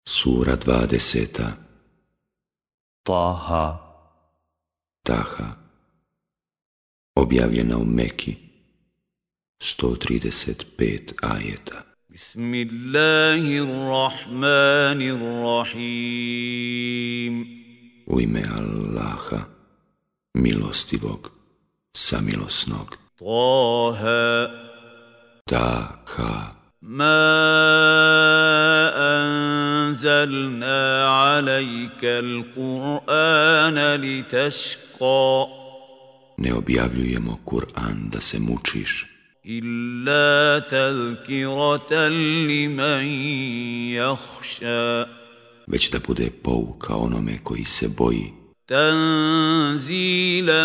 Sura 20. Taha. Taha. Objavljena u Meki. 135 ajeta. Bismillahirrahmanirrahim. U ime Allaha, milostivog, samilosnog. Taha. Taha. Ma anzalna alejka al-Qur'ana litashqa. Ne objavljujemo Kur'an da se mučiš, Illa tazkiratan liman yakhsha. već da bude pouka onome koji se boji. Tanzilan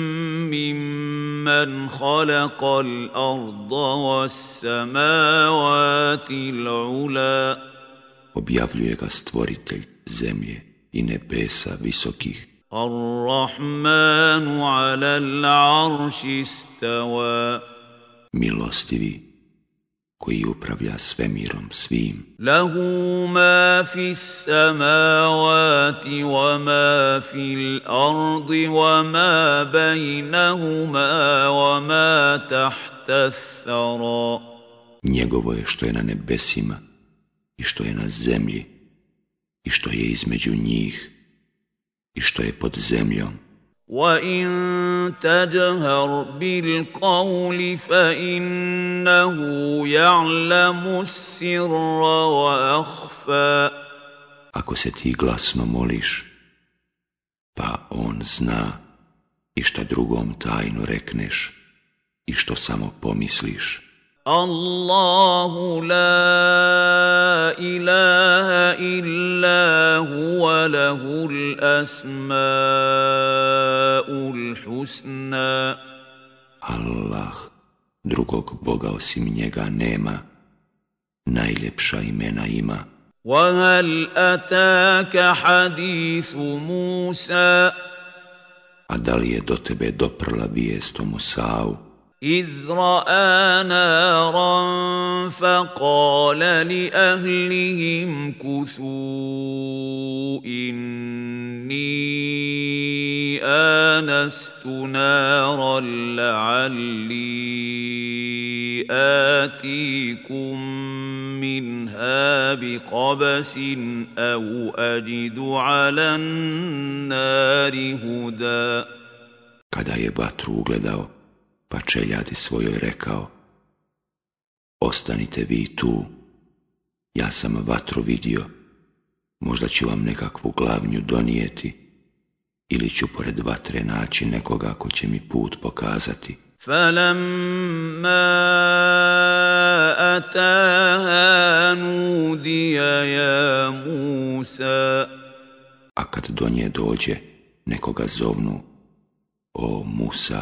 mimman khalaqa al-arda was-samawati al-ula. Objavljuje ga stvoritelj zemlje i nebesa visokih. Ar-Rahmanu ala al-arši istawa. Milostivi, koji upravlja svemirom svim. Lahu ma fi samavati wa ma fi al-ardi wa ma bejnahuma wa ma tahta thara. Njegovo je što je na nebesima i što je na zemlji i što je između njih i što je pod zemljom. وَإِن تَجْهَرْ بِالْقَوْلِ فَإِنَّهُ يَعْلَمُ السِّرَّ وَأَخْفَى. Ako se ti glasno moliš, pa on zna i šta drugom tajno rekneš i što samo pomisliš. Allahu la ilaha illa huwa lahul asmaul husna. Allah, drugog Boga osim njega nema, najljepša imena ima. وَهَلْ أَتَاكَ حَدِيثُ مُوسَى. A da li je do tebe doprla vijest o Musau? إذ رأى نارا فقال لأهلهم كثوا إني آنست نارا لعلي آتيكم منها بقبس أو أجد على النار هدى. Kada je vatru ugledao, pa čeljadi svojoj rekao: ostanite vi tu, ja sam vatru vidio, možda ću vam nekakvu glavnju donijeti, ili ću pored vatre naći nekoga ko će mi put pokazati. فَلَمَّا أَتَاهَا نُودِيَ يَا مُوسَى. A kad do nje dođe, nekoga zovnu: o Musa.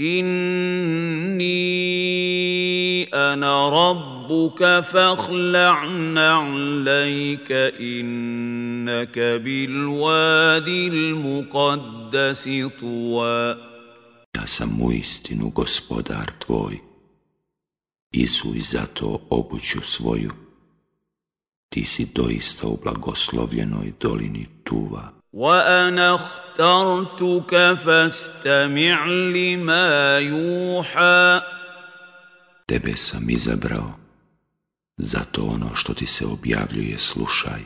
إني أنا ربك فاخلع نعليك إنك بالوادي المقدس طوى. Ja sam uistinu gospodar tvoj, izuj zato obuću svoju, ti si doista u blagoslovljenoj dolini Tuva. وَأَنَا اخْتَرْتُكَ فَاسْتَمِعْ لِمَا يُوحَى. Tebe sam izabrao, zato ono što ti se objavljuje slušaj.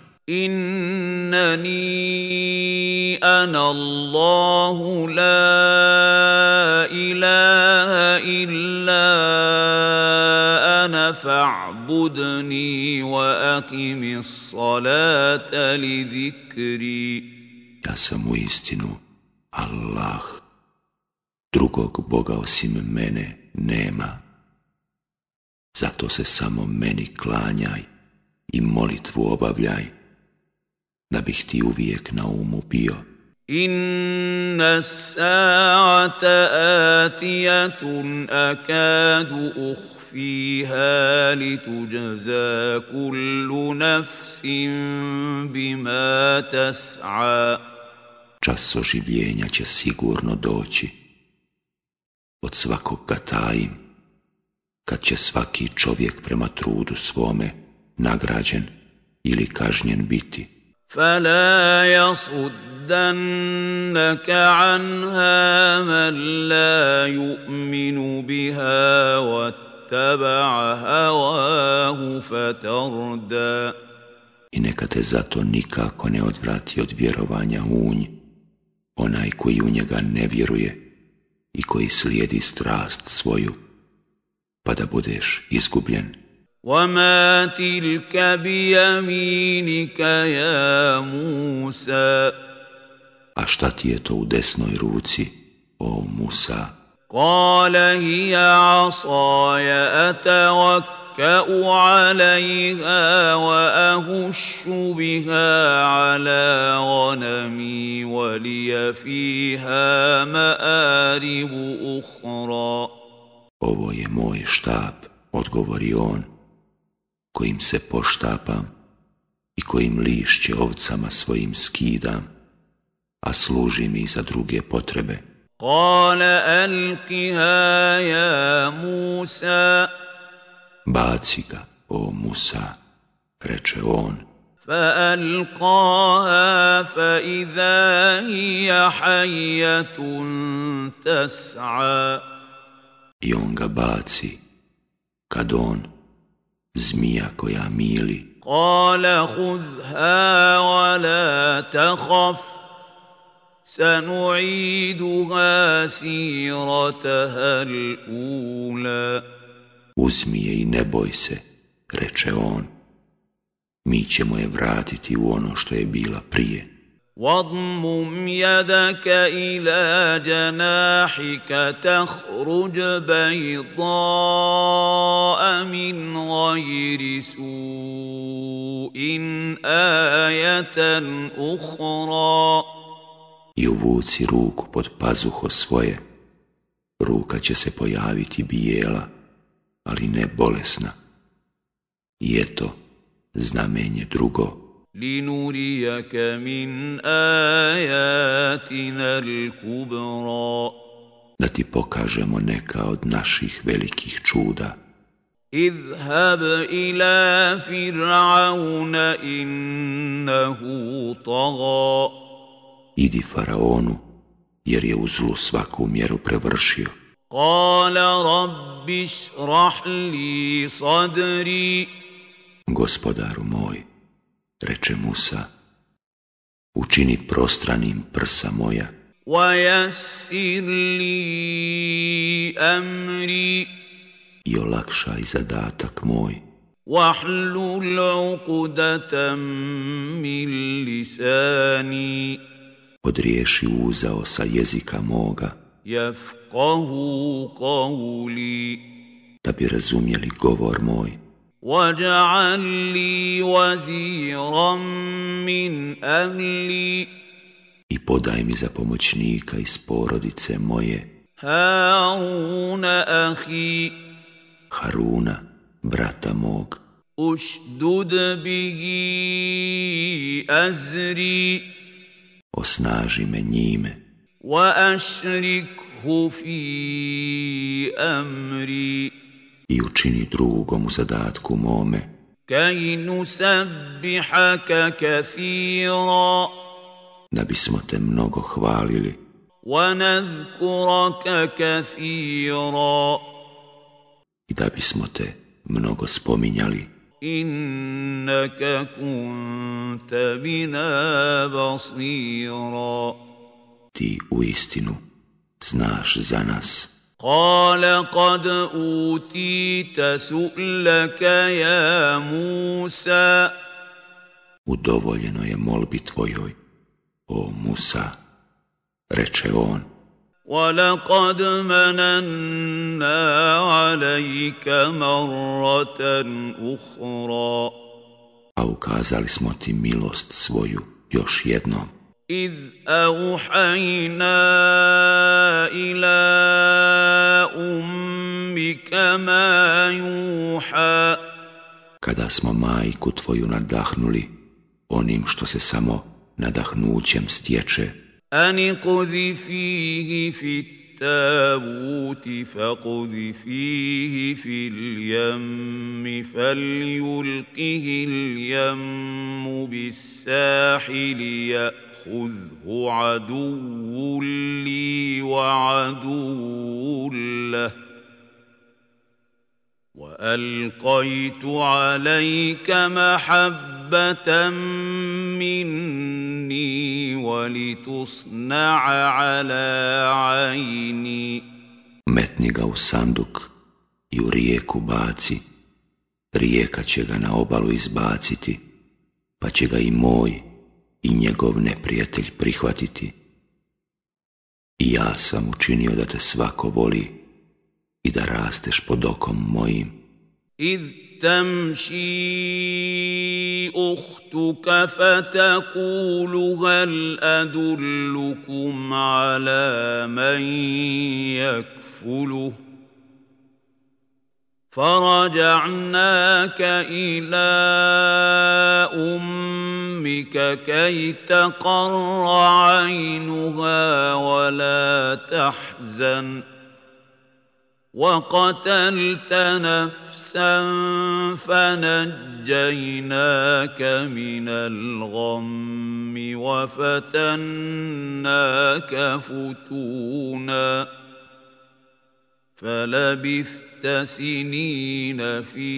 إِنَّنِي أَنَا اللَّهُ لَا إِلَهَ إِلَّا أَنَا فَاعْبُدْنِي وَأَقِمِ الصَّلَاةَ لِذِكْرِي. Ja sam uistinu Allah, drugog Boga osim mene nema, zato se samo meni klanjaj i molitvu obavljaj, da bih ti uvijek na umu bio. Inna as-sa'ata atiyatun akadu ukhfiha litujza kullu nafsin bima tas'a. Čas oživljenja će sigurno doći. Od svakog ga tajim, kad će svaki čovjek prema trudu svome nagrađen ili kažnjen biti. فلا يصدنك عنها من لا يؤمن بها واتبع هواه فتردى. I neka te zato nikako ne odvrati od vjerovanja u nj, onaj koji u njega ne vjeruje i koji slijedi strast svoju, pa da budeš izgubljen. وَمَا تِلْكَ بِيَمِينِكَ يَا مُوسَى. A šta ti je to u desnoj ruci, o Musa? قَالَ هِيَ عَصَايَ أَتَوَكَّأُ عَلَيْهَا وَأَهُشُّ بِهَا عَلَى غَنَمِي وَلِيَ فِيهَا مَآرِبُ أُخْرَى. Ovo je moj štap, odgovori on, kojim se poštapam i kojim lišće ovcama svojim skidam, a služi mi za druge potrebe. قَالَ أَلْقِهَا يَا مُوسَى. Baci ga, o Musa, reče on. فَأَلْقَاهَا فَإِذَا هِيَ حَيَّةٌ تَسْعَى. I on ga baci, kad on, zmija koja mili. قَالَ خُذْهَا وَلَا تَخَفْ سَنُعِيدُهَا سِيرَتَهَا الْأُولَى. Uzmi je i ne boj se, reče on, mi ćemo je vratiti u ono što je bila prije. وَاضْمُمْ يَدَكَ إِلَى جَنَاحِكَ تَخْرُجْ بَيْضَاءَ مِنْ غَيْرِ سُوءٍ آيَةً أُخْرَى. I uvuci ruku pod pazuho svoje, ruka će se pojaviti bijela, ali ne bolesna. I eto, znamenje drugo. لِنُرِيَكَ مِنْ آيَاتِنَا الْكُبْرَى. Da ti pokažemo neka od naših velikih čuda. اذهب إلى فرعون إنه طغى. Idi faraonu, jer je u zlu svaku mjeru prevršio. قال رب اشرح لي صدري. Gospodaru moj, reče Musa, učini prostranim prsa moja. ويسر لي أمري. I olakšaj zadatak moj. واحلل عقدة من لساني. Odriješi uzao sa jezika moga, يفقهوا قولي. da bi razumjeli govor moj. واجعل لي وزيرا من أهلي. I podaj mi za pomoćnika iz porodice moje, هارون أخي. Haruna, brata mog. أشدد به أزري. Osnaži me njime. وأشركه في أمري. I učini drugom u zadatku mome, كي نسبحك كثيرا. da bismo te mnogo hvalili ونذكرك كثيرا. i da bismo te mnogo spominjali. إنك كنت بنا بصيرا. Ti uistinu znaš za nas. قال قد أوتيت سؤلك يا موسى. Udovoljeno je molbi tvojoj, o Musa, reče on. وَلَقَدْ مَنَنَّا عَلَيْكَ مَرَّةً أُخْرَى. A ukazali smo ti milost svoju još jednom. إِذْ أَوْحَيْنَا إِلَىٰ أُمِّكَ مَا يُوحَىٰ. Kada smo majku tvoju nadahnuli onim što se samo nadahnućem stječe. أَنِ اقْذِفِيهِ فِي التابوت فاقذفيه في اليم فليلقه اليم بالساحل يأخذه عدو لي وعدو له وألقيت عليك محبة مني ولتصنع على عيني. Metni ga u sanduk i u rijeku baci, rijeka će ga na obalu izbaciti, pa će ga i moj i njegov neprijatelj prihvatiti. I ja sam učinio da te svako voli i da rasteš pod okom mojim. إذ تمشي أختك فتقول هل أدلكم على من يكفله فرجعناك إلى أمك كي تقر عينها ولا تحزن وقتلت نفسا فنجيناك من الغم وفتناك فتونا فلبثت سنين في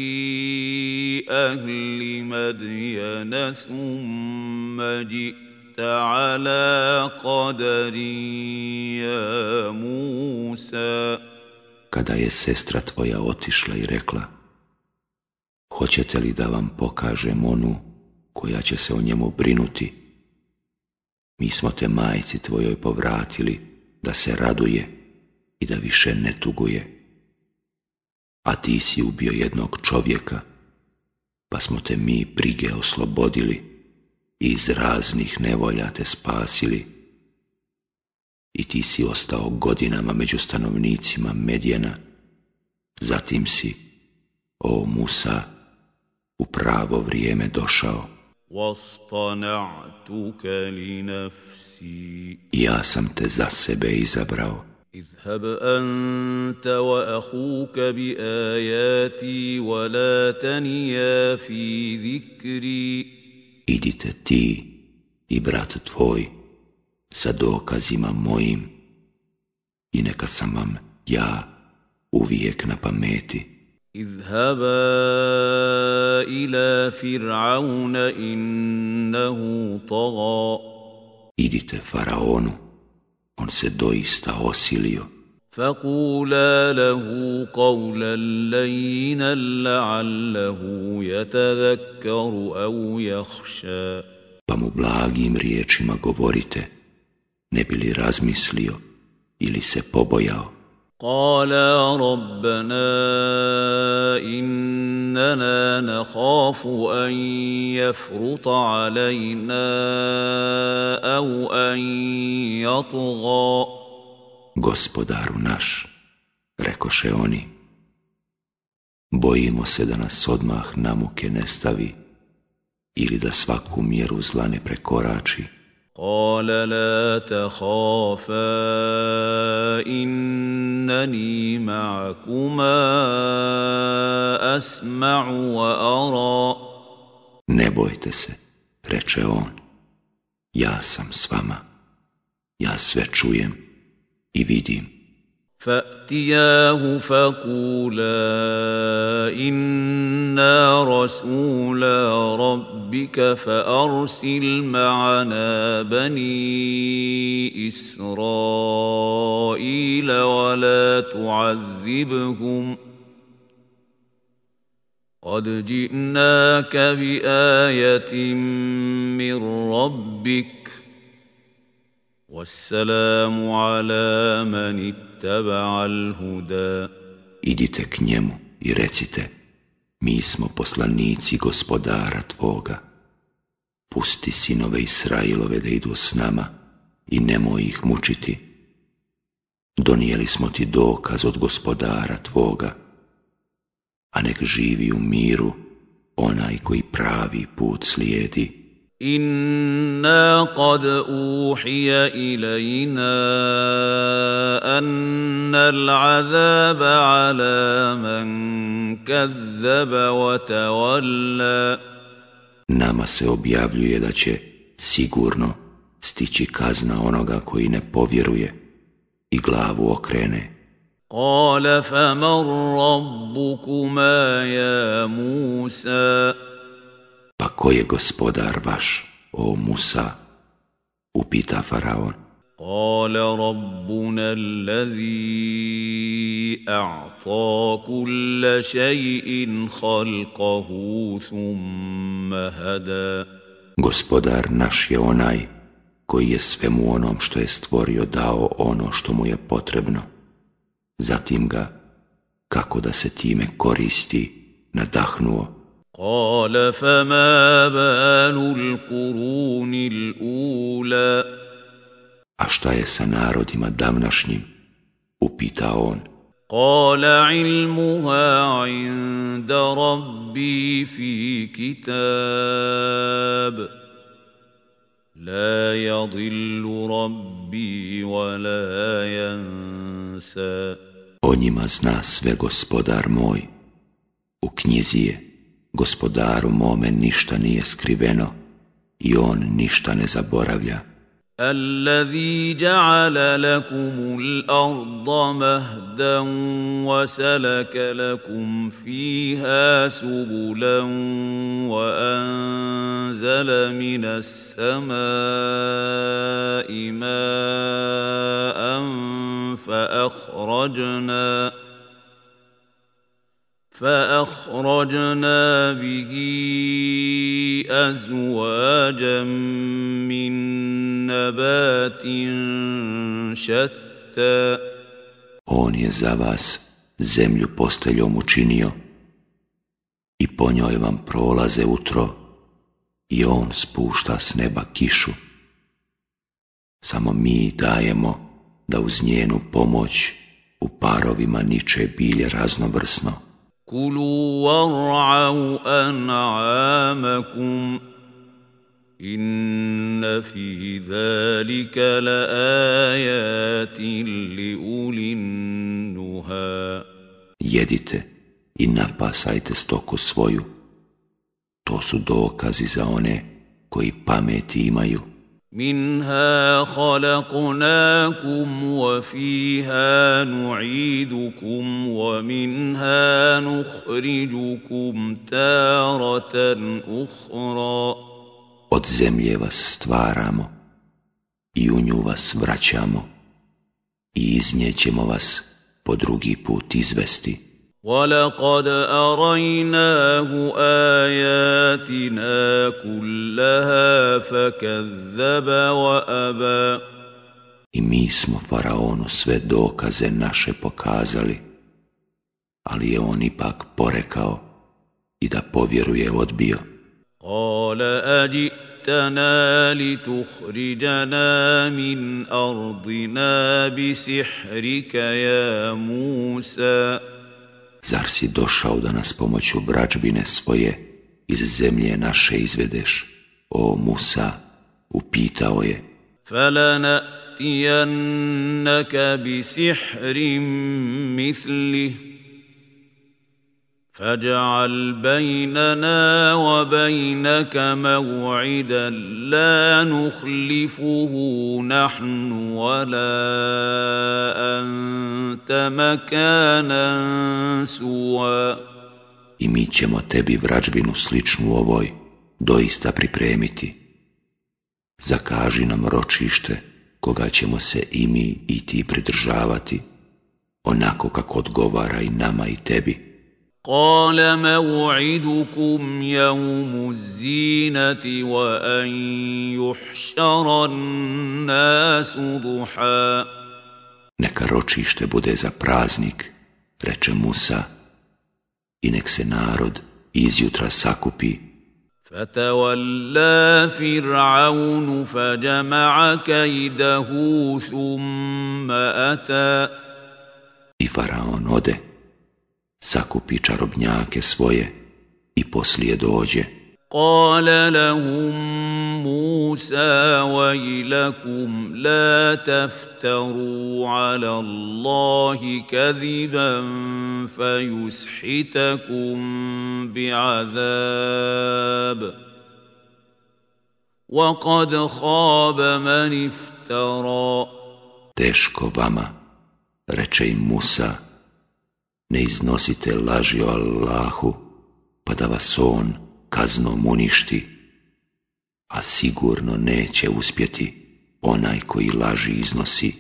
أهل مدين ثم جئت على قدر يا موسى. Kada je sestra tvoja otišla i rekla, hoćete li da vam pokažem onu koja će se o njemu brinuti? Mi smo te majci tvojoj povratili da se raduje i da više ne tuguje. A ti si ubio jednog čovjeka, pa smo te mi brige oslobodili i iz raznih nevolja te spasili. I ti si ostao godinama među stanovnicima Medjena. Zatim si, o Musa, u pravo vrijeme došao. وَاصْطَنَعْتُكَ لِنَفْسِي. Ja sam te za sebe izabrao. اذهب أنت وأخوك بآياتي ولا تنيا في ذكري. Idite ti i brat tvoj sa dokazima mojim i neka sam vam ja uvijek na pameti. اذهبا إلى فرعون إنه طغى. Idite faraonu, on se doista osilio. فقولا له قولا لينا لعله يتذكر أو يخشى. Pa mu blagim riječima govorite, ne bi li razmislio ili se pobojao. قالا ربنا إننا نخاف أن يفرط علينا أو أن يطغى. Gospodaru naš, rekoše oni, bojimo se da nas odmah na muke ne stavi ili da svaku mjeru zla ne prekorači. قال لا تخافا إنني معكما أسمع وأرى. Ne bojte se, reče on, ja sam s vama, ja sve čujem i vidim. فأتياه فقولا إنا رسولا ربك فأرسل معنا بني إسرائيل ولا تعذبهم قد جئناك بآية من ربك والسلام على من اتبع الهدى. Idite k njemu i recite, mi smo poslanici gospodara tvoga. Pusti sinove Israilove da idu s nama i nemoj ih mučiti. Donijeli smo ti dokaz od gospodara tvoga, a nek živi u miru onaj koji pravi put slijedi. إنا قد أوحي إلينا أن العذاب على من كذب وتولى. Nama se objavljuje da će sigurno stići kazna onoga koji ne povjeruje i glavu okrene. قال فمن ربكما يا موسى. Pa ko je gospodar vaš, o Musa? Upita faraon. قال ربنا الذي أعطى كل شيء خلقه ثم هدى. Gospodar naš je onaj koji je svemu onom što je stvorio dao ono što mu je potrebno. Zatim ga, kako da se time koristi, nadahnuo. قال فما بال القرون الأولى. A šta je sa narodima davnašnjim? Upita on. قال علمها عند ربي في كتاب لا يضل ربي ولا ينسى. O njima zna sve gospodar moj. U knjizi je, gospodaru mome ništa nije skriveno i on ništa ne zaboravlja. الذي جعل لكم الأرض مهدا وسلك لكم فيها سبلا وأنزل من السماء ماء فأخرجنا به أزواجا من نبات شتى. On je za vas zemlju posteljom učinio i po njoj vam prolaze utro i on spušta s neba kišu. Samo mi dajemo da uz njenu pomoć u parovima niče bilje raznovrsno. كلوا وارعوا أنعامكم إن في ذلك لآيات لأولي النهى. Jedite i napasajte stoku svoju. To su dokazi za one koji pameti imaju. منها خلقناكم وفيها نعيدكم ومنها نخرجكم تارة أخرى. Od zemlje vas stvaramo i u nju vas vraćamo i iz nje ćemo vas po drugi put izvesti. وَلَقَدْ أَرَيْنَاهُ آيَاتِنَا كُلَّهَا فَكَذَّبَ وَأَبَى. I mi smo faraonu sve dokaze naše pokazali, ali je on ipak porekao i da povjeruje odbio. قَالَ أَجِئْتَنَا لِتُخْرِجَنَا مِنْ أَرْضِنَا بِسِحْرِكَ يَا مُوسَى. Zar si došao da nas pomoću vrađbine svoje iz zemlje naše izvedeš, o Musa? Upitao je. فَلَنَأْتِيَنَّكَ بِسِحْرٍ مِثْلِهِ فَاجْعَلْ بَيْنَنَا وَبَيْنَكَ مَوْعِدًا لَا نُخْلِفُهُ نَحْنُ وَلَا أَنْتَ مَكَانًا سُوًى. I mi ćemo tebi vrađbinu sličnu ovoj doista pripremiti. Zakaži nam ročište koga ćemo se i mi i ti pridržavati, onako kako odgovara i nama i tebi. قال موعدكم يوم الزينة وأن يحشر الناس ضحى. Neka ročište bude za praznik, reče Musa, i nek se narod izjutra sakupi. فتولى فرعون فجمع كيده ثم أتى. I faraon ode, sakupi čarobnjake svoje i poslije dođe. قال لهم موسى ويلكم لا تفتروا على الله كذبا فيسحتكم بعذاب وقد خاب من افترى. Teško vama, reče im Musa, ne iznosite laži o Allahu, pa da vas on kaznom uništi, a sigurno neće uspjeti onaj koji laži iznosi.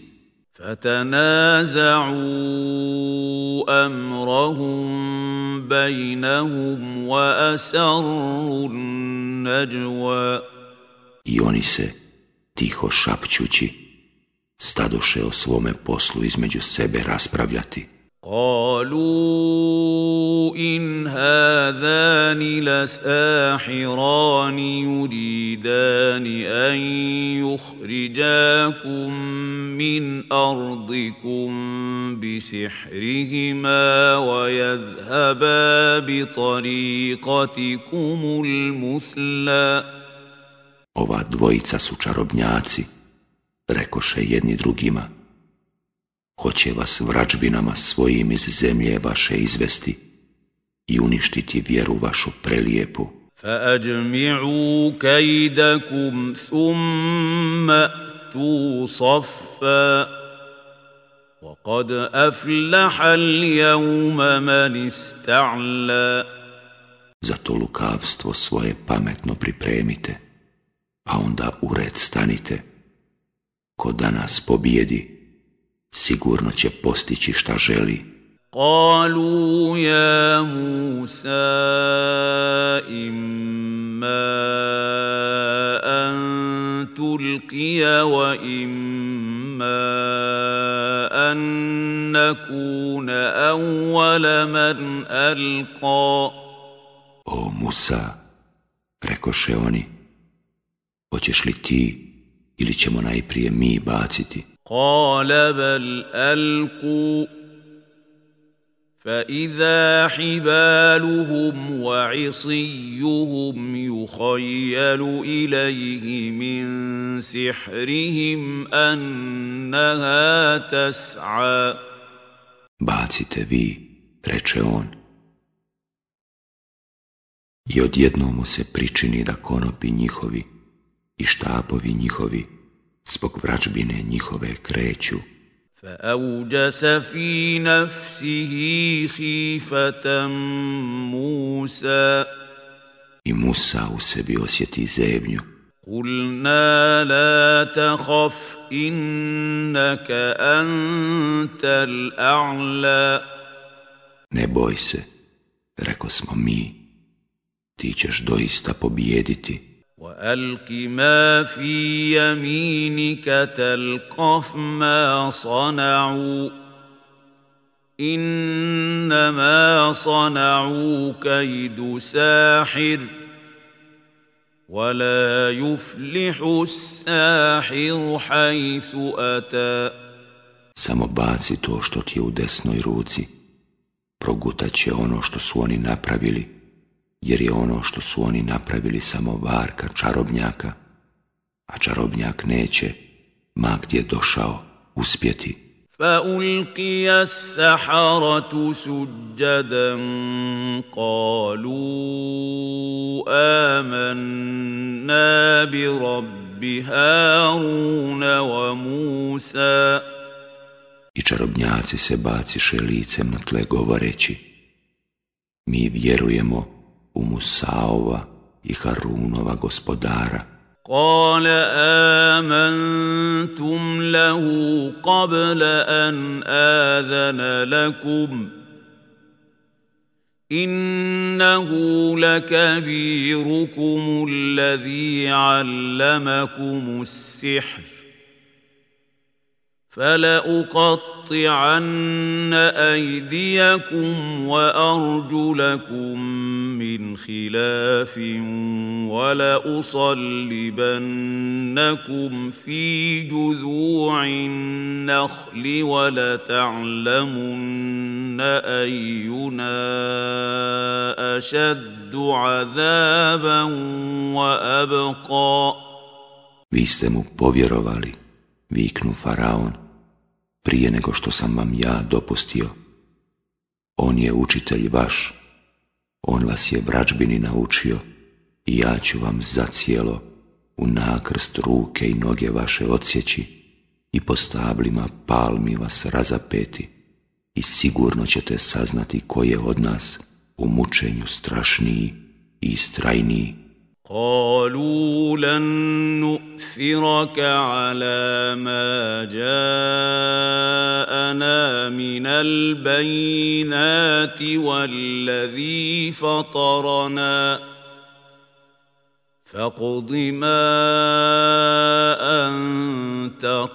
فتنازعوا أمرهم بينهم وأسروا النجوى. I oni se, tiho šapćući, stadoše o svome poslu između sebe raspravljati. قالوا إن هذان لساحران يريدان أن يخرجاكم من أرضكم بسحرهما ويذهبا بطريقتكم المثلى. Ova dvojica su čarobnjaci, rekoše jedni drugima. Hoće vas vrađbinama svojim iz zemlje vaše izvesti i uništiti vjeru vašu prelijepu. فَأَجْمِعُوا كَيْدَكُمْ ثُمَّ أْتُوا صَفًّا وَقَدْ أَفْلَحَ الْيَوْمَ مَنِ اسْتَعْلَى. Zato lukavstvo svoje pametno pripremite, a onda u red stanite. Ko danas pobijedi, sigurno će postići šta želi. قالوا يا موسى إما أن تلقي وإما أن نكون أول من ألقى. O Musa, rekoše oni, hoćeš li ti ili ćemo najprije mi baciti? قال بل ألقوا فإذا حبالهم وعصيهم يخيل إليه من سحرهم أنها تسعى. Bacite vi, reče on. I odjednom mu se pričini da konopi njihovi i štapovi njihovi zbog vrađbine njihove kreću. فأوجس في نفسه خيفة موسى. I Musa u sebi osjeti zebnju. قلنا لا تخف إنك أنت الأعلى. Ne boj se, reko smo mi, ti ćeš doista pobijediti. وألق ما في يمينك تلقف ما صنعوا إنما صنعوا كيد ساحر ولا يفلح الساحر حيث أتى. Samo baci to što ti je u desnoj ruci, progutat će ono što su oni napravili, jer je ono što su oni napravili samo varka čarobnjaka, a čarobnjak neće, ma gdje došao, uspjeti. فألقي السحرة سجدا قالوا آمنا برب هارون وموسى. I čarobnjaci se baciše licem na tle govoreći, mi vjerujemo u Musaova i Harunova gospodara. قال آمنتم له قبل أن آذن لكم إنه لكبيركم الذي علمكم السحر فلأقطعن أيديكم وأرجلكم من خلاف ولأصلبنكم في جذوع النخل ولتعلمن أينا أشد عذابا وأبقى. Vi ste mu povjerovali, viknu Faraon, prije nego što sam vam ja dopustio. On je učitelj vaš, on vas je vražbini naučio i ja ću vam zacijelo u nakrst ruke i noge vaše odsjeći i po stablima palmi vas razapeti i sigurno ćete saznati ko je od nas u mučenju strašniji i istrajniji. قالوا لن نؤثرك على ما جاءنا من البينات والذي فطرنا فاقض ما أنت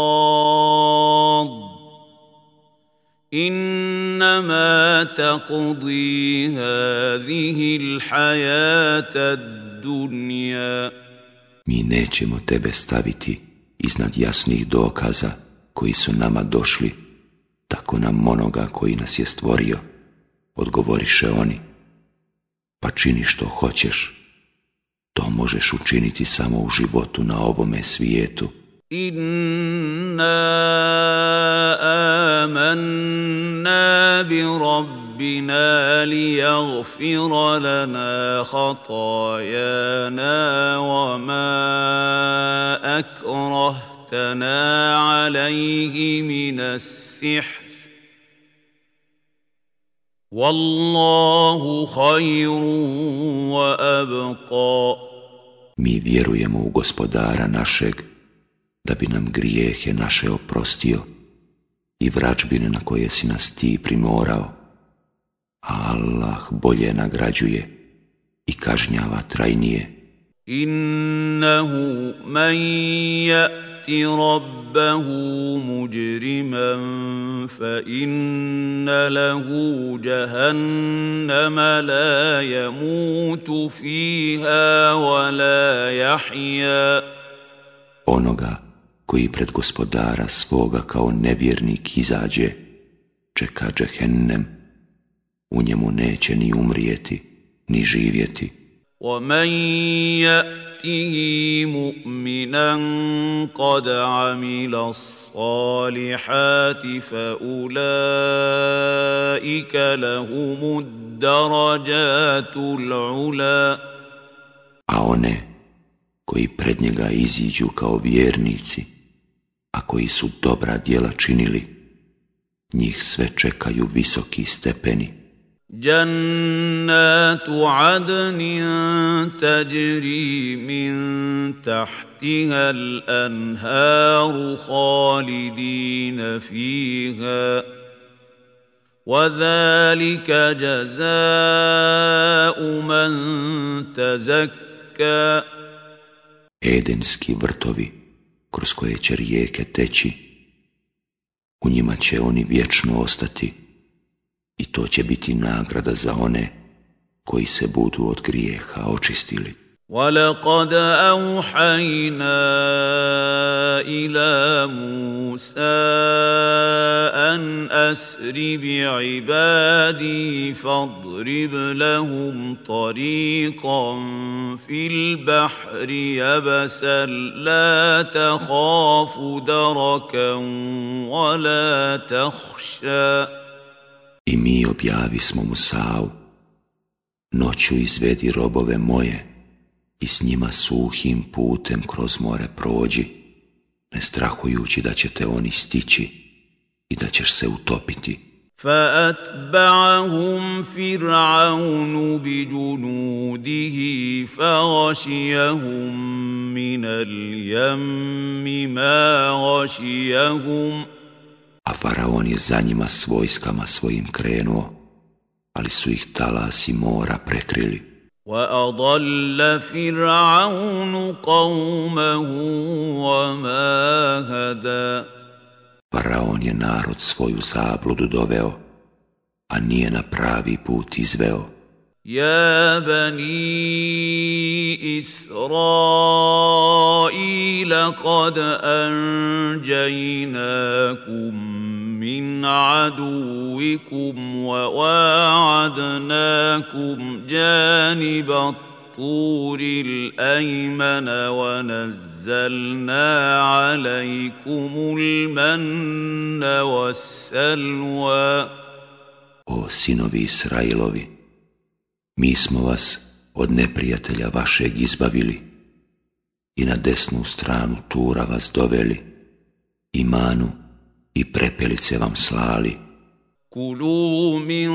قاض إنما تقضي هذه الحياة الدنيا. Mi nećemo tebe staviti iznad jasnih dokaza koji su nama došli, tako nam onoga koji nas je stvorio, odgovoriše oni. Pa čini što hoćeš, to možeš učiniti samo u životu na ovome svijetu. Inna amanna bi rabbina liyaghfira lana khatayana wa ma akrahtana alayhi min as-sihr wallahu khayrun wa abqa. Mi vjerujemo u Gospodara našeg, da bi nam grijehe naše oprostio i vražbine na koje si nas ti primorao, a Allah bolje nagrađuje i kažnjava trajnije. Innahu man ya'ti rabbahu mujriman fa inna lahu jahannama la yamutu fiha wa la yahya. Onoga koji pred Gospodara svoga kao nevjernik izađe, čeka džehennem, u njemu neće ni umrijeti, ni živjeti. وَمَنْ يَأْتِهِ مُؤْمِنًا قَدْ عَمِلَ الصَّالِحَاتِ فَأُولَئِكَ لَهُمُ الدَّرَجَاتُ الْعُلَى. A one koji pred njega iziđu kao vjernici, a koji su dobra djela činili, njih sve čekaju visoki stepeni. Jannatu adnin tajri min tahtiha al-anharu khalidina fiha wa dhalika jazā'u man tazakka. Edenski vrtovi kroz koje će rijeke teći, u njima će oni vječno ostati i to će biti nagrada za one koji se budu od grijeha očistili. وَلَقَدْ أَوْحَيْنَا إِلَى مُوسَىٰ أَنْ أَسْرِ بِعِبَادِي فَاضْرِبْ لَهُمْ طَرِيقًا فِي الْبَحْرِ يَبَسًا لَا تَخَافُ دَرَكًا وَلَا تَخْشَىٰ. I mi objavismo Musavu, noću izvedi robove moje i s njima suhim putem kroz more prođi, ne strahujući da će te oni stići i da ćeš se utopiti. فَأَتْبَعَهُمْ فِرْعَوْنُ بِجُنُودِهِ فَغَشِيَهُمْ مِنَ الْيَمِّ مَا غَشِيَهُمْ. A Faraon je za njima s vojskama svojim krenuo, ali su ih talasi mora prekrili. وَأَضَلَّ فِرْعَوْنُ قَوْمَهُ وَمَا هَدَى. Faraon je narod svoju zabludu doveo, a nije na pravi put izveo. يا بني إسرائيل قد أنجيناكم من عدوكم وواعدناكم جانب الطور الأيمن ونزلنا عليكم المن والسلوى. O sinovi Israilovi, mi smo vas od neprijatelja vašeg izbavili i na desnu stranu Tura vas doveli, i manu i prepelice vam slali. كلوا من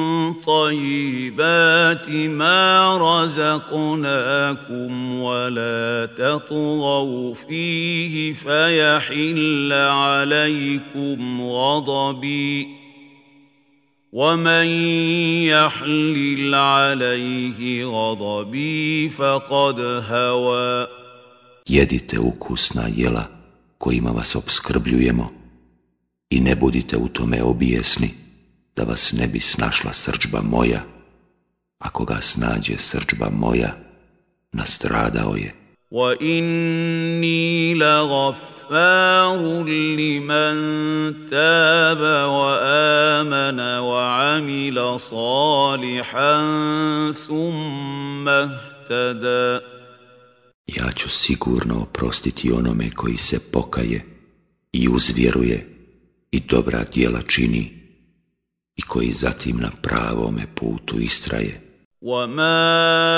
طيبات ما رزقناكم ولا تطغوا فيه فيحل عليكم غضبي ومن يحلل عليه غضبي فقد هوى. Jedite ukusna jela kojima vas opskrbljujemo i ne budite u tome obijesni, da vas ne bi snašla srdžba moja. Ako ga snađe srdžba moja, nastradao je. وَإِنِّي لَغَفَّارٌ لِمَنْ تَابَ وَآمَنَ وَعَمِلَ صَالِحًا ثُمَّ اهْتَدَى. Ja ću sigurno oprostiti onome koji se pokaje i uzvjeruje i dobra djela čini i koji zatim na pravome putu istraje. وَمَا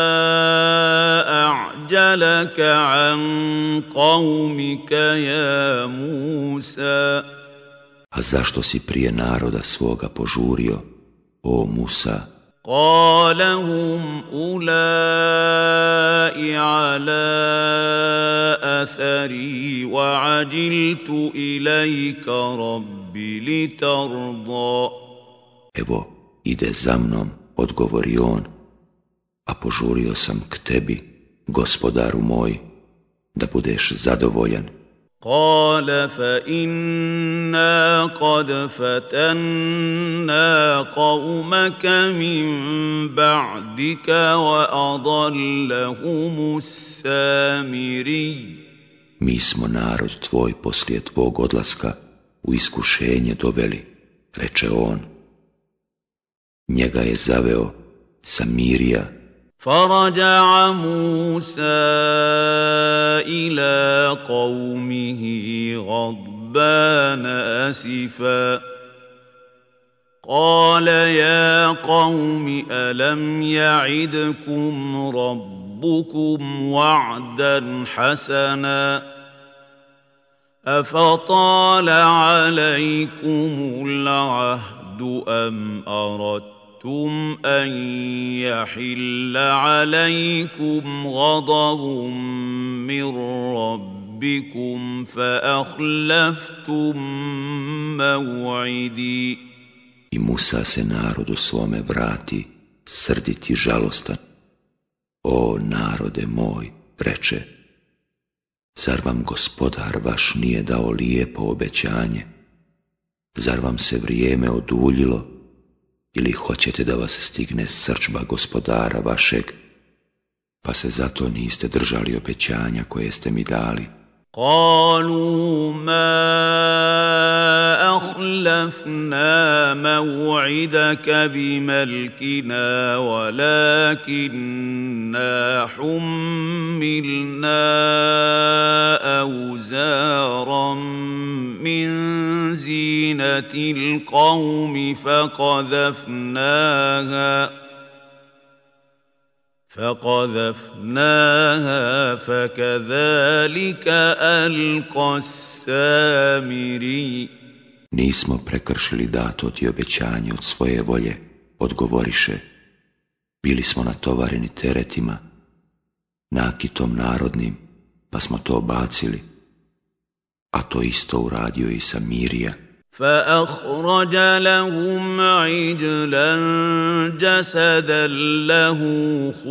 أَعْجَلَكَ عَنْ قَوْمِكَ يَا مُوسَى. A zašto si prije naroda svoga požurio, o Musa? قَالَ هُمْ أُولَاءِ عَلَىٰ أَثَرِي وَعَجِلْتُ إِلَيْكَ رَبِّ لِتَرْضَىٰ. Evo, ide za mnom, odgovori on, a požurio sam k tebi, gospodaru moj, da budeš zadovoljan. قال فإنا قد فتنا قومك من بعدك وأضلهم السامري. Mi smo narod tvoj poslije tvog odlaska u iskušenje doveli, reče on. Njega je zaveo Samirija. فرجع موسى إلى قومه غضبان أسفا قال يا قوم ألم يعدكم ربكم وعدا حسنا أفطال عليكم العهد أم أردتم أن يحل عليكم غضب من ربكم فأخلفتم موعدي. I Musa se narodu svome vrati, srdit i žalostan. O narode moj, reče, zar vam gospodar vaš nije dao lijepo obećanje? Zar vam se vrijeme oduljilo? Ili hoćete da vas stigne srdžba gospodara vašeg, pa se zato niste držali obećanja koje ste mi dali? قالوا ما أخلفنا موعدك بملكنا ولكننا حملنا أوزارا من زينة القوم فقذفناها فكذلك ألقى السامري. Nismo prekršili dato ti obećanje od svoje volje, odgovoriše. Bili smo natovareni teretima, nakitom narodnim, pa smo to bacili. A to isto uradio i Samirija. فأخرج لهم عجلا جسدا له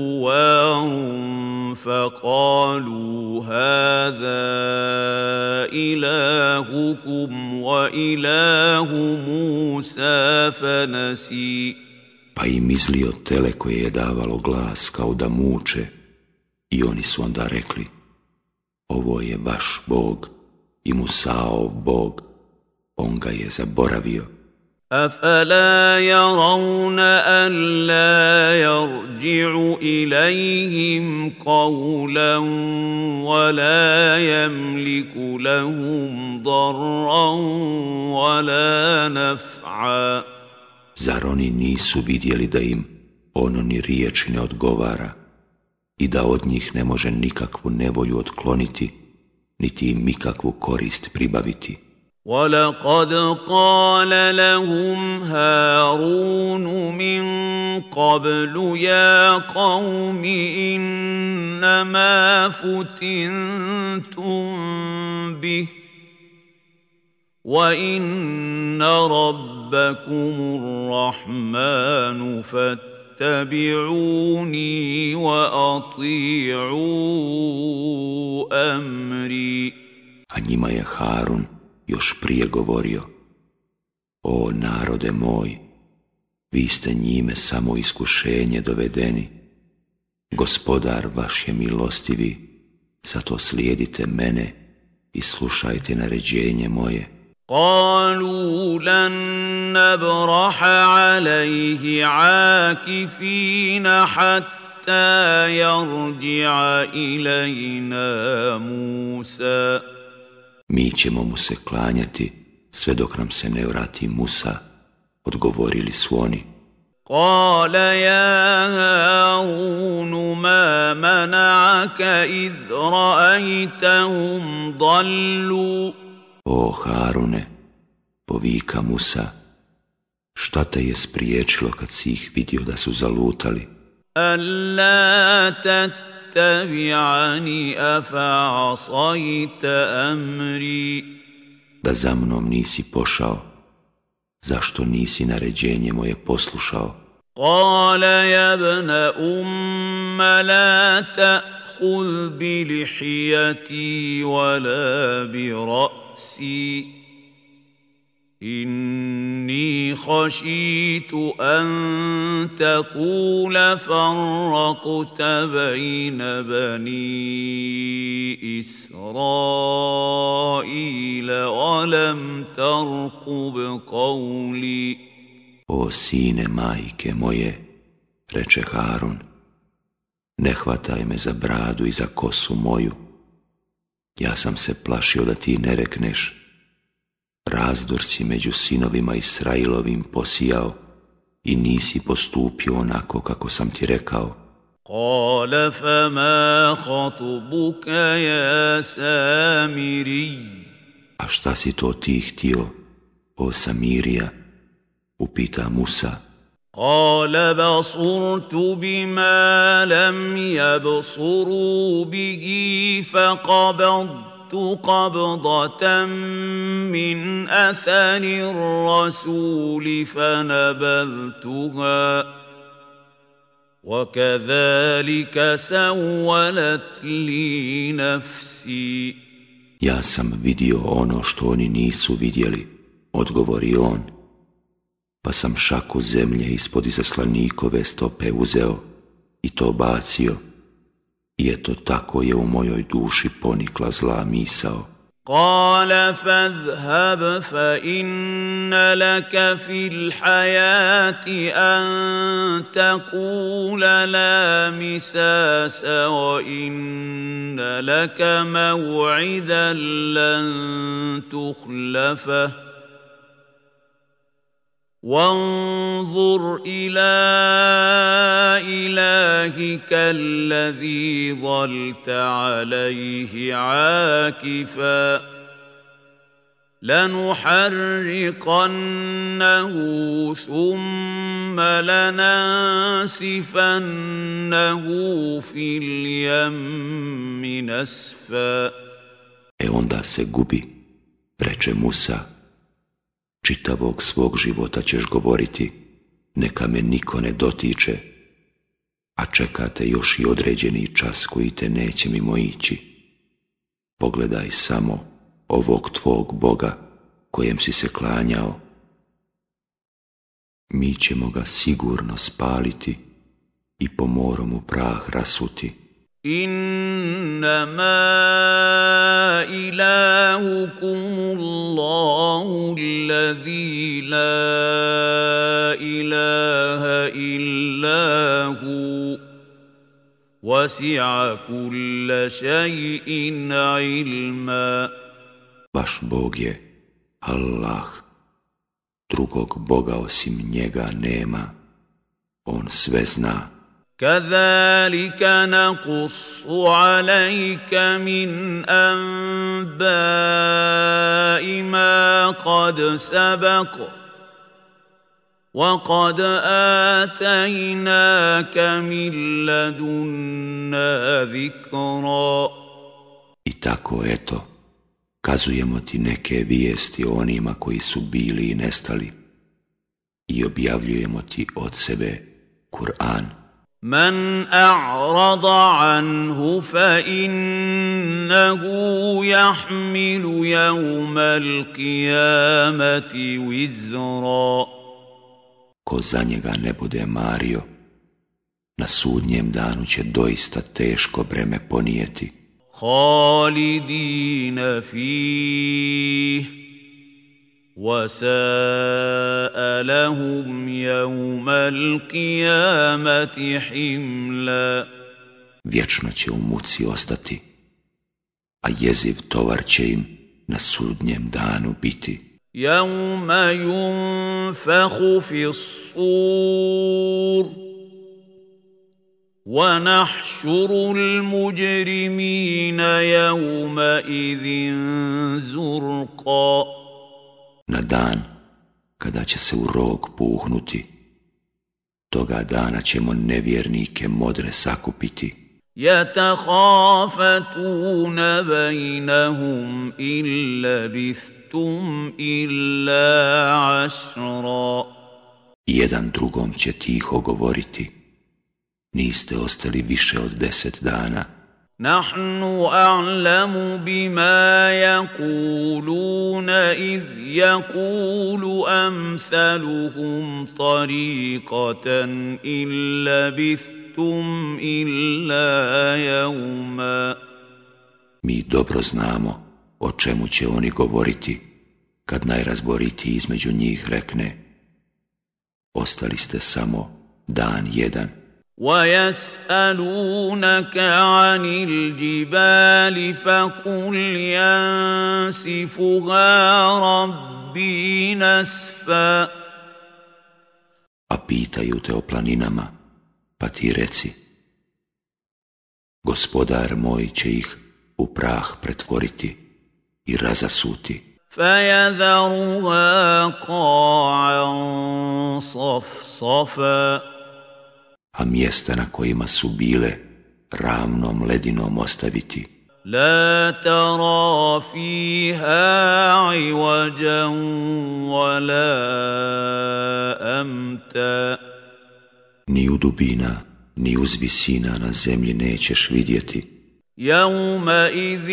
خوار فقالوا هذا إلهكم وإله موسى فنسي Pa im izlio tele koje je davalo glas kao da muče i oni su onda rekli: ovo je vaš Bog i Musaov Bog, on ga je zaboravio. أفلا يرون ألا يرجع إليهم قولا ولا يملك لهم ضرا ولا نفعا Zar oni nisu vidjeli da im ono ni riječi ne odgovara i da od njih ne može nikakvu nevolju otkloniti, niti im nikakvu korist pribaviti? وَلَقَدْ قَالَ لَهُمْ هَارُونُ مِنْ قَبْلُ يَا قَوْمِ إِنَّمَا فُتِنْتُمْ بِهِ وَإِنَّ رَبَّكُمُ الرَّحْمَنُ فَاتَّبِعُونِي وَأَطِيعُوا أَمْرِي. A njima je Harun još prije govorio: o narode moj, vi ste njime samo iskušenje dovedeni, Gospodar vaš je milostivi, zato slijedite mene i slušajte naređenje moje. قالوا لن نبرح عليه عاكفين حتى يرجع إلينا موسى. Mi ćemo mu se klanjati sve dok nam se ne vrati Musa, odgovorili su oni. قال يا هارون ما منعك إذ رأيتهم ضلوا. O Harune, povika Musa, šta te je spriječilo kad si ih vidio da su zalutali? ألا تتبعني أفعصيت أمري. Da za mnom nisi pošao, zašto nisi naređenje moje poslušao? قال يا ابن أم لا تأخذ بلحيتي ولا برأسي إني خشيت أن تقول فرقت بين بني إسرائيل ولم ترقب قولي. O sine majke moje, reče Harun, ne hvataj me za bradu i za kosu moju. Ja sam se plašio da ti ne rekneš: razdor si među sinovima Israilovim posijao i nisi postupio onako kako sam ti rekao. قال فما خطبك يا سامري. A šta si to ti htio, o Samirija? Upita Musa. قال بصرت بما لم يبصروا به فقبضت قبضة من أثر الرسول فنبذتها وكذلك سولت لي نفسي. Ja sam vidio ono što oni nisu vidjeli, odgovori on, pa sam šaku zemlje ispod izaslanikove stope uzeo i to bacio, i eto tako je u mojoj duši ponikla zla misao. قال فاذهب فإن لك في الحياة أن تقول لا مساس وإن لك موعدا لن تخلفه وانظر إلى إلهك الذي ظلت عليه عاكفا لنحرقنه ثم لننسفنه في اليم نسفا. Onda se gubi, reče Musa, čitavog svog života ćeš govoriti, neka me niko ne dotiče, a čekate još i određeni čas koji te neće mimo ići. Pogledaj samo, ovog tvog Boga kojem si se klanjao, mi ćemo ga sigurno spaliti i po moru mu prah rasuti. إنما إلهكم الله الذي لا إله إلا هو وسع كل شيء علما. Vaš Bog je Allah, drugog Boga osim njega nema, on sve zna. كذلك نقص عليك من أنباء ما قد سبق وقد آتيناك من لدنا ذكرا. I tako eto, kazujemo ti neke vijesti o onima koji su bili i nestali i objavljujemo ti od sebe Kur'an. من أعرض عنه فإنه يحمل يوم القيامة وزرا. Ko za njega ne bude mario, na sudnjem danu će doista teško breme ponijeti. خالدين فيه وساء لهم يوم القيامة حملا. Vječno će u muci ostati, a jeziv tovar će im na sudnjem danu biti. يوم ينفخ في الصور ونحشر المجرمين يومئذ زرقا. Na dan kada će se u rog puhnuti, toga dana ćemo nevjernike modre sakupiti. يتخافتون بينهم إن لبثتم إلا عشرا. Jedan drugom će tiho govoriti, niste ostali više od 10 dana. نحن أعلم بما يقولون إذ يقول أمثلهم طريقة إن لبثتم إلا يوما. Mi dobro znamo o čemu će oni govoriti kad najrazboritiji između njih rekne, ostali ste samo dan jedan. ويسألونك عن الجبال فقل ينسفها ربي نسفا. A pitaju te o planinama, pa ti reci, Gospodar moj će ih u prah pretvoriti i razasuti. فيذرها قاعا صفصفا. A mjesta na kojima su bile ravnom ledinom ostaviti. لا ترى فيها عوجا ولا أمتا. Ni u dubina, ni uz visina na zemlji nećeš vidjeti. يومئذ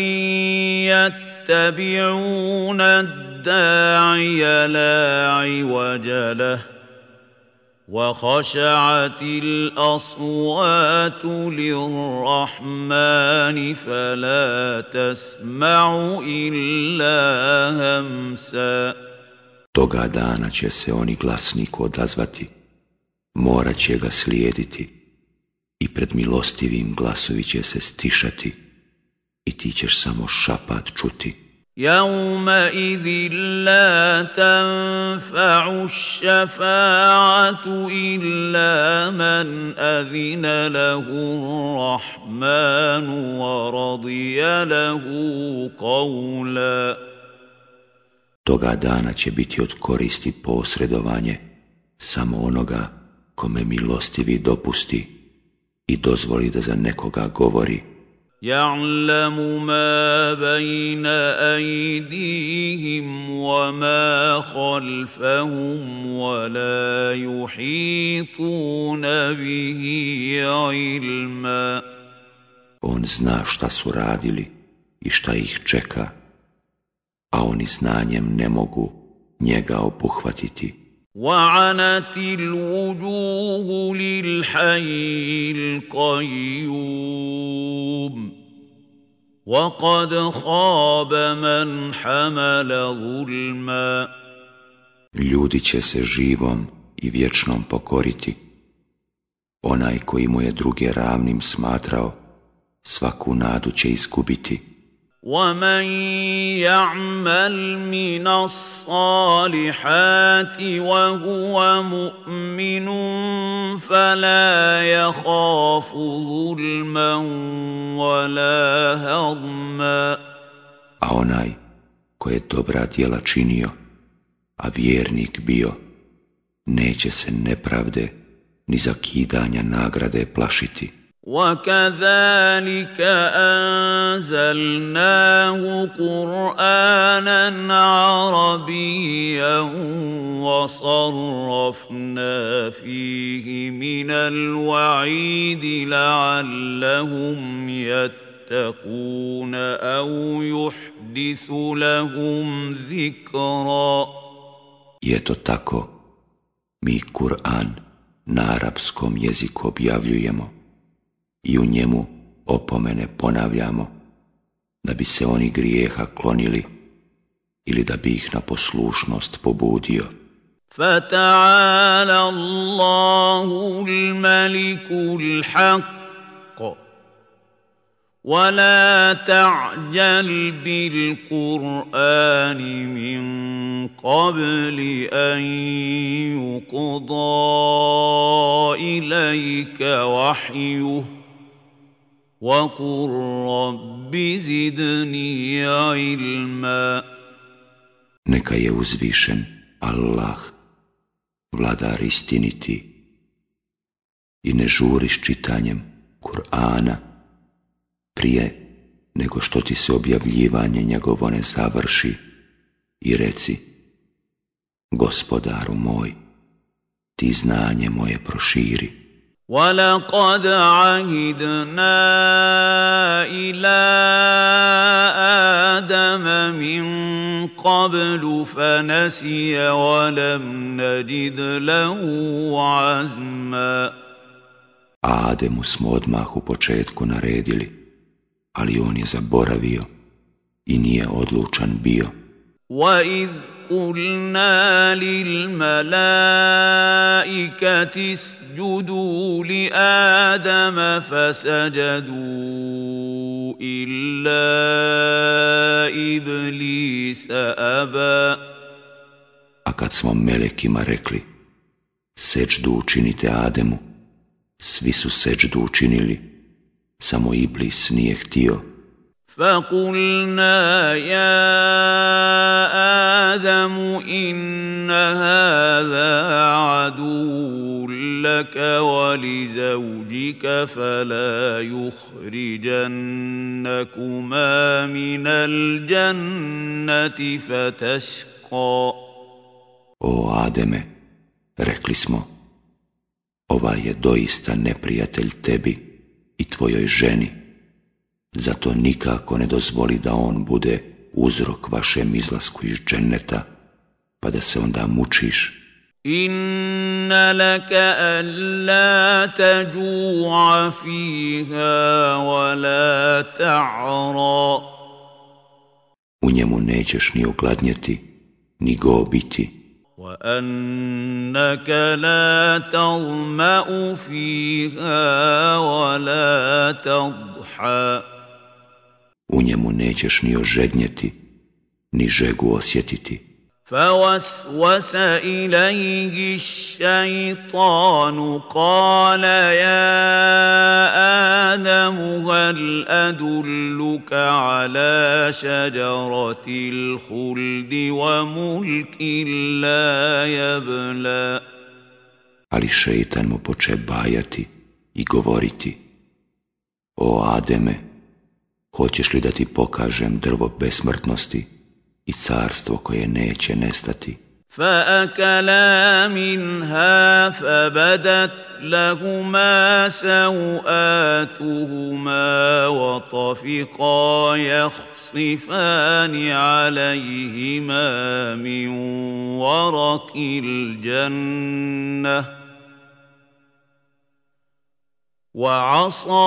يتبعون الداعي لا عوج له وخشعت الأصوات للرحمن فلا تسمع إلا همسا. Toga dana će se oni glasniku odazvati, morat će ga slijediti i pred milostivim glasovi će se stišati i ti ćeš samo šapat čuti. يومئذ لا تنفع الشفاعة إلا من أذن له الرحمن ورضي له قولا. Toga dana će biti od koristi posredovanje samo onoga kome milostivi dopusti i dozvoli da za nekoga govori. يعلم ما بين أيديهم وما خلفهم ولا يحيطون به علما. On zna šta su radili i šta ih čeka a oni znanjem ne mogu njega obuhvatiti. وعنت الوجوه للحي القيوم وقد خاب من حمل ظلما. Ljudi će se živom i vječnom pokoriti. Onaj koji mu je druge ravnim smatrao, svaku nadu će izgubiti. وَمَنْ يَعْمَلْ مِنَ الصَّالِحَاتِ وَهُوَ مُؤْمِنٌ فَلَا يَخَافُ ظُلْمًا وَلَا هَضْمًا. A onaj ko je dobra djela činio, a vjernik bio, neće se nepravde ni zakidanja nagrade plašiti. وَكَذَلِكَ أَنزَلْنَاهُ قُرْآنًا عَرَبِيًّا وَصَرَّفْنَا فِيهِ مِنَ الْوَعِيدِ لَعَلَّهُمْ يَتَّقُونَ أَوْ يُحْدِثُ لَهُمْ ذِكْرًا. I eto tako, mi Kur'an na arapskom jeziku objavljujemo i u njemu opomene ponavljamo, da bi se oni grijeha klonili ili da bi ih na poslušnost pobudio. فَتَعَالَى اللَّهُ الْمَلِكُ الْحَقُّ وَلَا تَعْجَلْ بِالْقُرْآنِ مِنْ قَبْلِ أَنْ يُقْضَى إِلَيْكَ وَحْيُهُ وَقُلْ رَبِّ زِدْنِي عِلْمًا. Neka je uzvišen Allah, vladar istiniti, i ne žuri s čitanjem Kur'ana prije nego što ti se objavljivanje njegovo ne završi, i reci: Gospodaru moj, ti znanje moje proširi. وَلَقَدْ عَهِدْنَا إِلَىٰ آدَمَ مِنْ قَبْلُ فَنَسِيَ وَلَمْ نَجِدْ لَهُ عَزْمًا. Ademu smo odmah u početku naredili, ali on je zaboravio i nije odlučan bio. وَإِذْ قُلْنَا لِلْمَلَائِكَةِ اسْجُدُوا لِآدَمَ فَسَجَدُوا إِلَّا إِبْلِيسَ أَبَى. A kad smo melekima rekli: seđdu učinite Ademu, svi su seđdu učinili, samo Iblis nije htio. فَقُلْنَا يَا آدَمُ إِنَّ هَذَا عَدُوٌّ لَكَ وَلِزَوْجِكَ فَلَا يُخْرِجَنَّكُمَا مِنَ الْجَنَّةِ فَتَشْقَى. O Ademe, rekli smo, ovaj je doista neprijatelj tebi i tvojoj ženi, zato nikako ne dozvoli da on bude uzrok vašem izlasku iz dženneta, pa da se onda mučiš. Inna laka alla taju'a fiha wa la ta'ra. U njemu nećeš ni ogladnjeti, ni go biti. وَأَنَّكَ لَا تَظْمَأُ فِيهَا وَلَا تَضْحَى. U njemu nećeš ni ožednjeti, ni žegu osjetiti. فَوَسْوَسَ إِلَيْهِ الشَّيْطَانُ قَالَ يَا آدَمُ هَلْ أَدُلُّكَ عَلَى شَجَرَةِ الْخُلْدِ وَمُلْكٍ لَا يَبْلَى. Ali šeitan mu poče bajati i govoriti: O Ademe, hoćeš li da ti pokažem drvo besmrtnosti i carstvo koje neće nestati? فأكلا منها فبدت لهما سوآتهما وطفقا يخصفان عليهما من ورق الجنة وعصى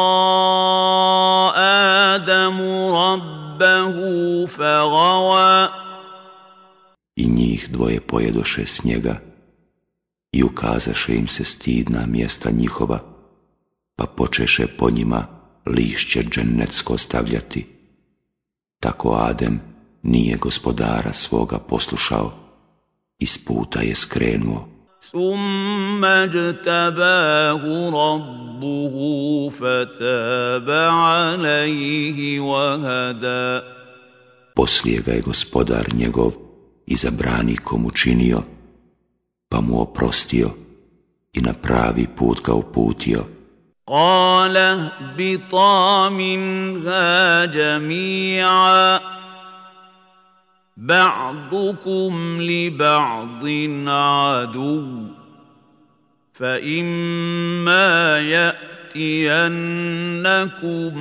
آدم ربه فغوى. I njih dvoje pojedoše s njega i ukazaše im se stidna mjesta njihova, pa počeše po njima lišće džennetsko stavljati. Tako Adem nije gospodara svoga poslušao, iz puta je skrenuo. ثم اجتباه ربه فتاب عليه وهدى. Poslije ga je gospodar njegov izabranikom učinio, pa mu oprostio i na pravi put ga uputio. قال اهبطا منها جميعا بعضكم لبعض عدو فإما يأتينكم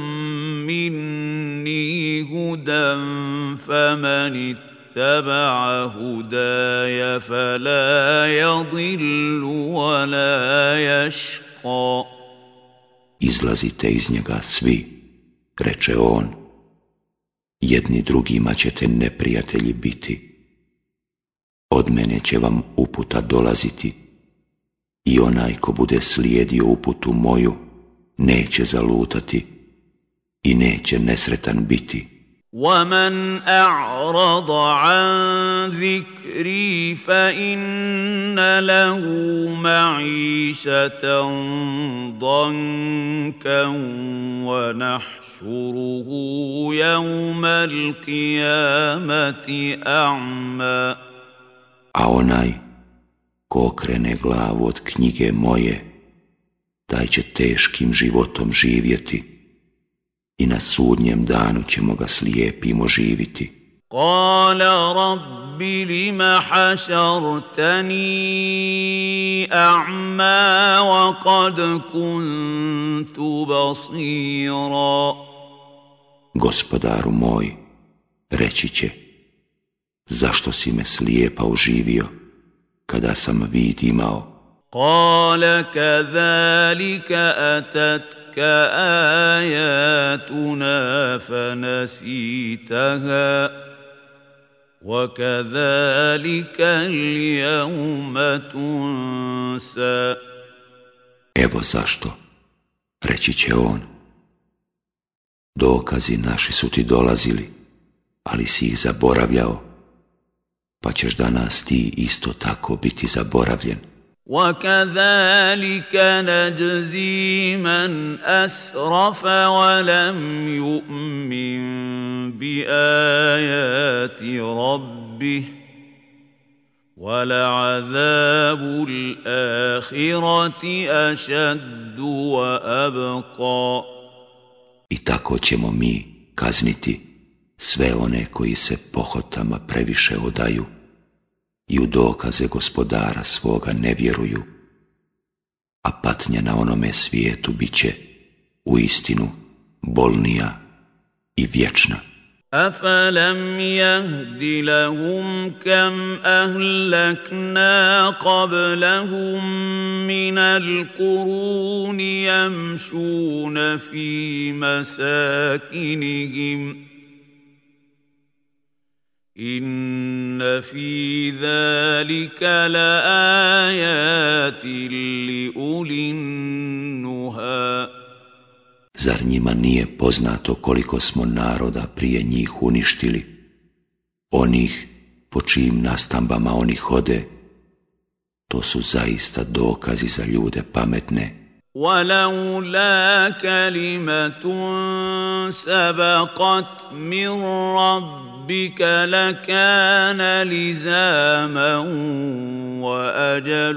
مني هدى فمن اتبع هداي فلا يضل ولا يشقى. Izlazite iz njega svi, reče on, jedni drugima ćete neprijatelji biti. Od mene će vam uputa dolaziti i onaj ko bude slijedio uputu moju neće zalutati i neće nesretan biti. وَمَنْ أَعْرَضَ عَنْ ذِكْرِي فَإِنَّ لَهُ مَعِيشَةً ضَنكًا وَنَحْشُرُهُ يَوْمَ الْقِيَامَةِ أَعْمَى. A onaj ko okrene glavu od knjige moje, taj će teškim životom živjeti i na sudnjem danu ćemo ga slijepim oživiti. قَالَ رَبِّ لِمَ حَشَرْتَنِي أَعْمَى وَقَدْ كُنْتُ بَصِيرًا. Gospodaru moj, reći će, zašto si me slijepa oživio, kada sam vid imao? قَالَ كَذَلِكَ أَتَتْكَ آياتنا فنسيتها وكذلك اليوم تنسى. Evo zašto, reći će on, dokazi naši su ti dolazili, ali si ih zaboravljao, pa ćeš danas ti isto tako biti zaboravljen. وَكَذَلِكَ نَجْزِي مَنْ أَسْرَفَ وَلَمْ يُؤْمِنْ بِآيَاتِ رَبِّهِ وَلَعَذَابُ الْآخِرَةِ أَشَدُّ وَأَبْقَى. I tako ćemo mi kazniti sve one koji se pohotama previše odaju i u dokaze gospodara svoga ne vjeruju, a patnja na onome svijetu bit će uistinu bolnija i vječna. أَفَلَمْ يَهْدِ لَهُمْ كَمْ أَهْلَكْنَا قَبْلَهُمْ مِنَ الْقُرُونِ يَمْشُونَ فِي مَسَاكِنِهِمْ إِنَّ فِي ذَلِكَ لَآيَاتٍ لِأُولِي النُّهَى. Zar njima nije poznato koliko smo naroda prije njih uništili, onih po čijim nastambama oni hode? To su zaista dokazi za ljude pametne. وَلَوْلَا كَلِمَةٌ سَبَقَتْ مِنْ رَبِّكَ لَكَانَ لِزَامًا وَأَجَلٌ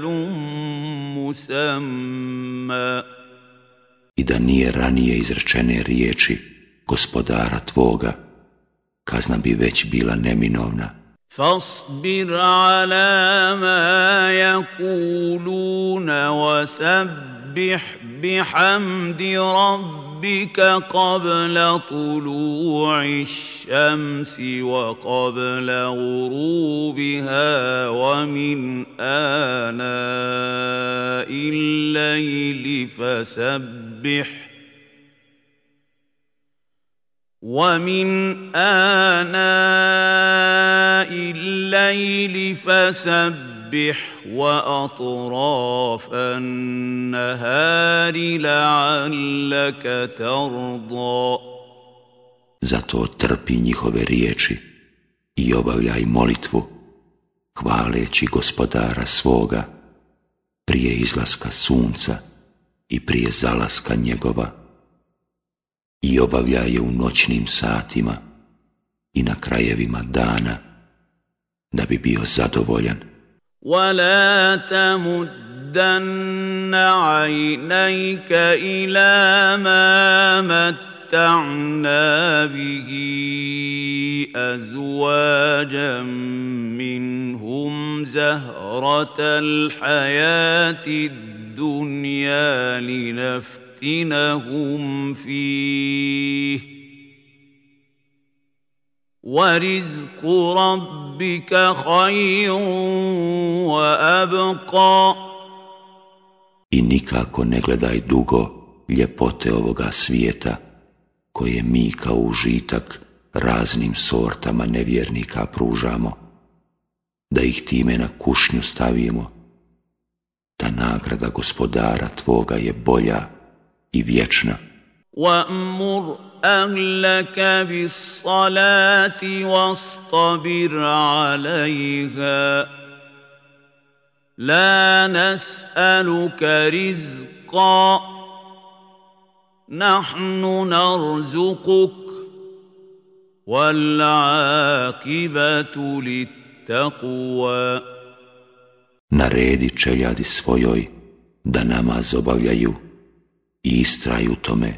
مُسَمًّى. I da nije ranije izrečene riječi gospodara tvoga, kazna bi već bila neminovna. فاصبر على ما يقولون وسبح بحمد ربك قبل طلوع الشمس وقبل غروبها ومن آناء الليل فسبح وأطراف النهار لعلك ترضى. Zato trpi njihove riječi i obavljaj molitvu, hvaleći Gospodara svoga prije izlaska sunca i prije zalaska njegova, i obavljaj je u noćnim satima i na krajevima dana, da bi bio zadovoljan. وَلَا تَمُدَّنَّ عَيْنَيْكَ إِلَى مَا مَتَّعْنَا بِهِ أَزْوَاجًا مِّنْهُمْ زَهْرَةَ الْحَيَاةِ الدُّنْيَا لِنَفْتِنَهُمْ فِيهِ وَرِزْقُ رَبِّكَ خَيْرٌ وَأَبْقَى. I nikako ne gledaj dugo ljepote ovoga svijeta, koje mi kao užitak raznim sortama nevjernika pružamo, da ih time na kušnju stavimo. Ta nagrada Gospodara tvoga je bolja i vječna. وَأْمُرْ أَهْلَكَ بِالصَّلَاةِ وَاصْطَبِرْ عَلَيْهَا لَا نَسْأَلُكَ رِزْقًا نَحْنُ نَرْزُقُكَ وَالْعَاقِبَةُ لِلتَّقْوَى. Naredi čeljadi svojoj da namaz obavljaju i istraju tome.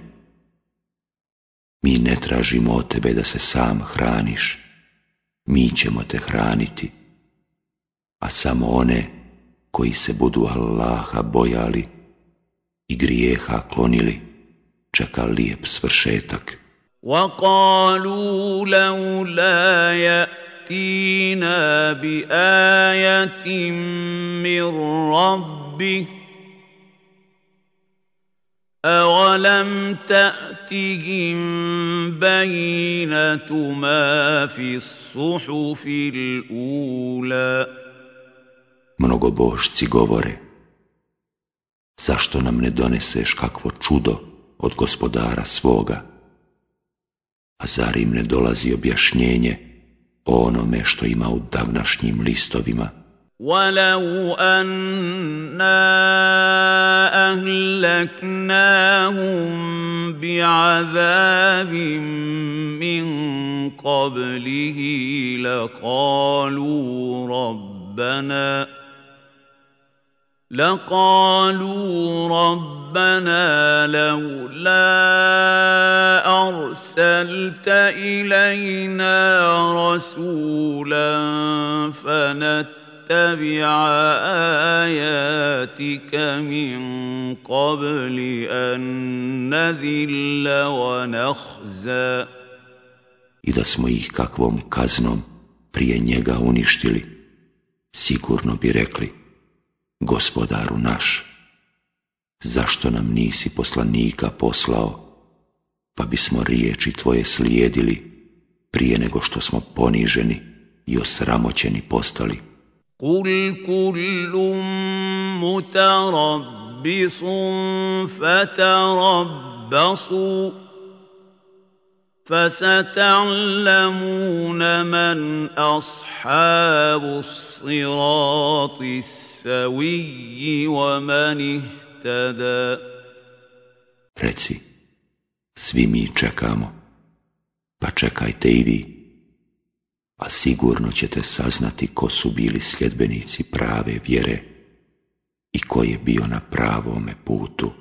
Mi ne tražimo od tebe da se sam hraniš, mi ćemo te hraniti, a samo one koji se budu Allaha bojali i grijeha klonili čeka lijep svršetak. وَقَالُوا لَوْلَا يَأْتِينَا بِآيَةٍ مِّن رَّبِّهِ أَوَلَمْ تَأْتِهِم بَيِّنَةُ مَا فِي الصُّحُفِ الْأُولَى. Mnogobožci govore, zašto nam ne doneseš kakvo čudo od Gospodara svoga? A zar im ne dolazi objašnjenje o onome što ima u davnašnjim listovima? وَلَوْ أَنَّا أَهْلَكْنَاهُمْ بِعَذَابٍ مِّن قَبْلِهِ لَقَالُوا رَبَّنَا لَوْلَا أَرْسَلْتَ إِلَيْنَا رَسُولًا فَنَتَّبِعَ آيَاتِكَ مِن قَبْلِ أَن نَّذِلَّ وَنَخْزَىٰ. I da smo ih kakvom kaznom prije njega uništili, sigurno bi rekli: Gospodaru naš, zašto nam nisi poslanika poslao, pa bismo riječi tvoje slijedili prije nego što smo poniženi i osramoćeni postali. قُلْ كُلٌّ مُتَرَبِّصٌ فَتَرَبَّصُوا فَسَتَعْلَمُونَ مَنْ أَصْحَابُ الصِّرَاطِ السَّوِيِّ وَمَنِ اهْتَدَى. Reci, svi mi čekamo, pa čekajte i vi, a sigurno ćete saznati ko su bili sljedbenici prave vjere i ko je bio na pravome putu.